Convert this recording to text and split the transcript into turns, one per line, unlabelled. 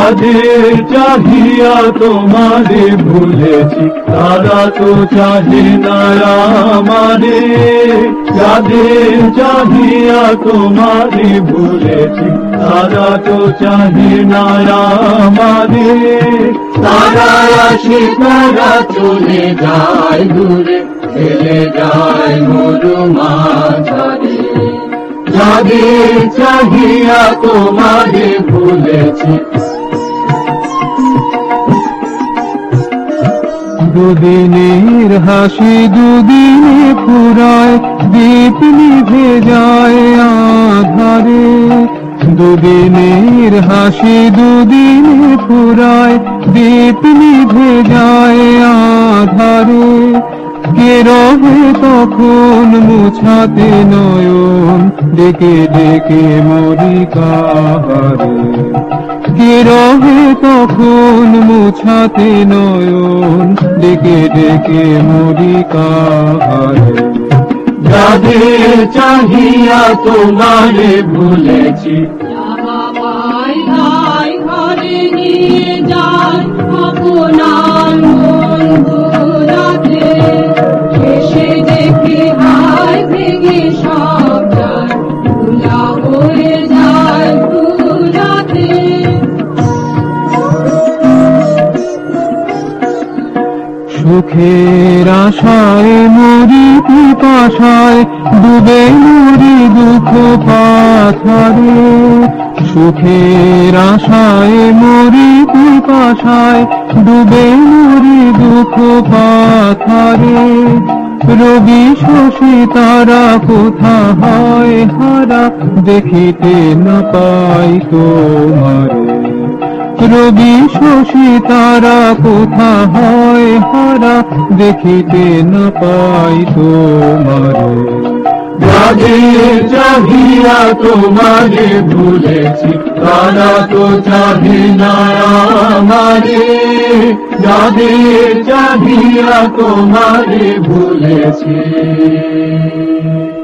যাদের চাহিয়া তোমারে ভুলেছি তারা তো চাহে না আমারে, যাদের চাহিয়া তোমারে ভুলেছি তারা তো চাহে না আমারে।
তারা আসে তারা চলে যায় দূরে, ফেলে যায় মরু মাঝারে। যাদের চাহিয়া তোমারে ভুলেছি,
দুদিনের হাসি দুদিনে ফুরায়, দীপ নিভে যায় আধারে। দুদিনের হাসি দুদিনে ফুরায়, দীপ নিভে যায় আধারে। কে রবে তখন মুছাতে নয়ন, ডেকে ডেকে মরি কাহারে। কে রবে তখন মুছাতে নয়ন, ডেকে ডেকে মরি কাহারে।
যাদের চাহিয়া তোমারে ভুলেছি,
ঘরে নিয়ে যায় আপনার মন ভুলাতে। শেষে দেখে হায় ভেঙে সব যায়, ভুলা হয়ে যায় ভুলাতে।
সুখের আশায় মরি পিপাসায়, ডুবে মরি দুঃখ পাথরে। সুখের আশায় মরি পিপাসায়, ডুবে মরি দুঃখ পাথরে। রবি শশী তারা কোথা হয় হারা, দেখিতে না পাই তোমারে। রবি শশী তারা কোথা হয় হারা, দেখিতে না পাই তোমারে।
যাদের চাহিয়া তোমারে ভুলেছি তারা তো চাহে না আমারে। যাদের চাহিয়া তোমারে ভুলেছি।